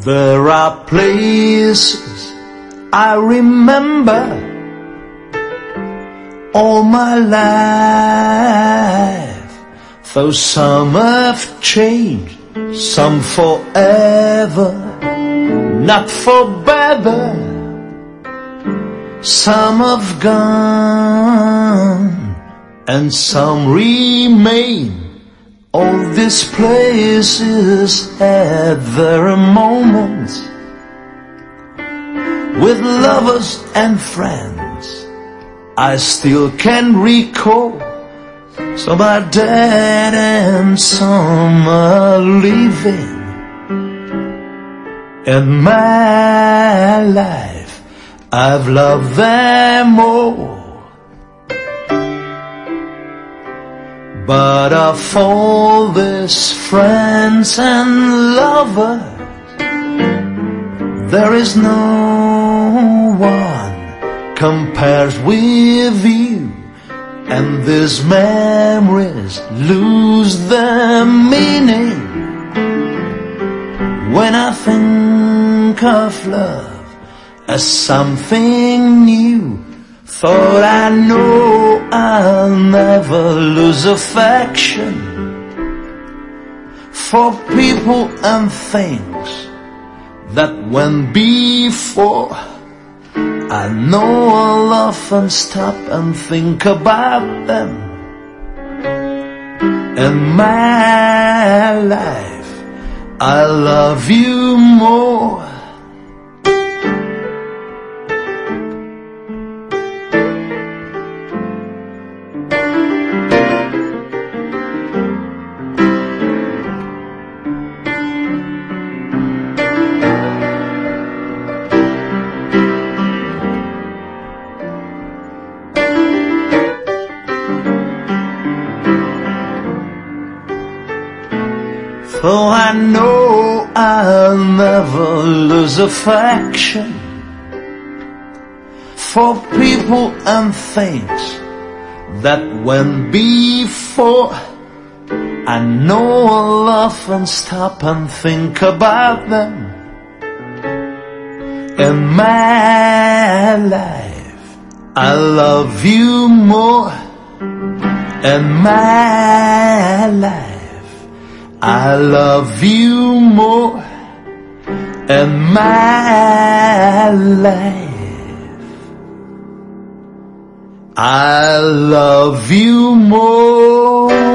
There are places I remember all my life, though some have changed, some forever, not for better. Some have gone and some remain. All these places had their moments with lovers and friends. I still can recall some are dead and some are living. In my life I've loved them all, but of all these friends and lovers, there is no one compares with you. And these memories lose their meaning when I think of love as something new. Thought I know I'll never lose affection for people and things that went before. I know I'll often stop and think about them. In my life I love you more. Oh, I know I'll never lose affection for people and things that went before. I know I'll often stop and think about them. In my life I love you more. In my life I love you more. In my life I love you more.